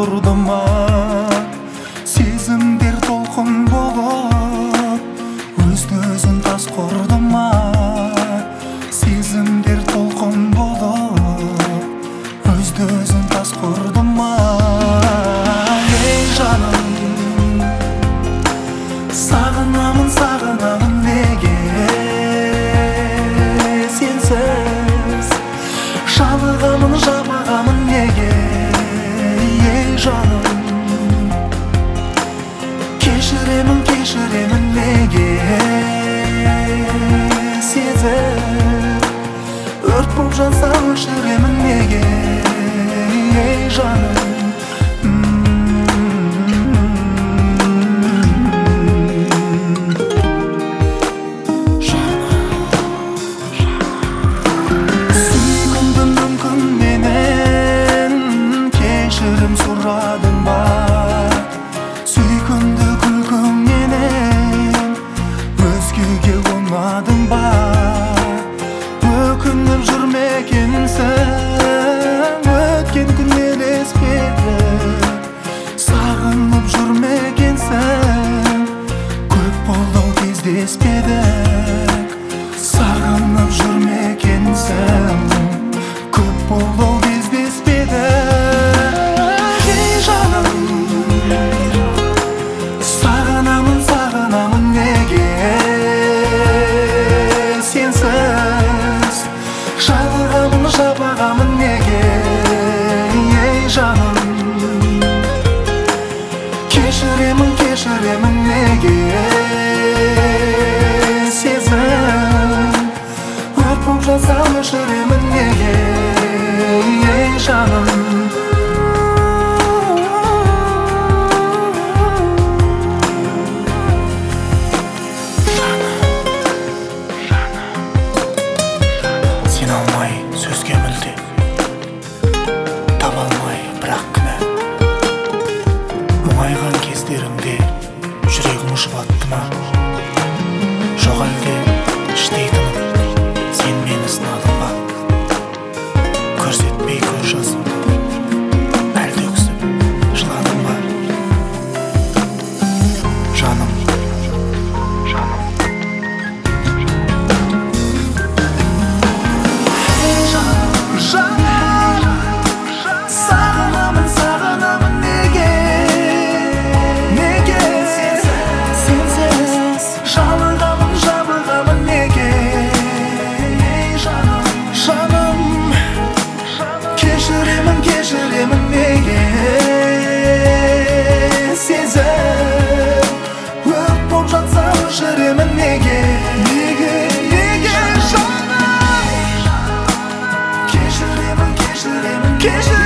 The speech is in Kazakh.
тұрды ма? Сезімдер толқын болып өзді-өзін тас құрды ма? Сезімдер толқын болып өзді-өзін тас құрды ма? Ей жаным, сағынамын, сағынамын неге сенсіз? Жабығамын, жабығамын неге? Ей жаным, кешіремін, кешіремін неге? Сезім өрт болып жанса өшіремін неге? Ей жаным, сұрадың ба? Сүйкімді күлкіңнен өзгеге ұнадың ба? Өкініп жүрмекенсің, өткен күннен еспедік. Сағынып жүрмекенсің, көп болды-ау кездеспедік. Сағынып жүрмекенсің, көп болды-ау кездеспедік. Сағынамын, сағынамын неге сенсіз? Жабығамын, жабығамын неге? Ей жаным, кешіремін, кешіремін неге? Сезім өрт болып жанса өшіремін неге? Ей жаным, сөзге мүлде таба алмай бірақ кінә. Мұңайған кездеріңде жүрегің жұбатты ма? Жоқ әлде іштей тынып сен мені сынадың ба? Көрсетпей көз жасыңды әлде өксіп жыладың ба? Жаным, сағынамын, сағынамын неге? Неге сенсіз? Жабығамын, жабығамын неге? Ей жаным, жаным, кешіремін, кешіремін неге? Сезім өрт болып жатса өшіремін неге? Неге, неге жаным? Кешіремін, кешіремін, кешіремін.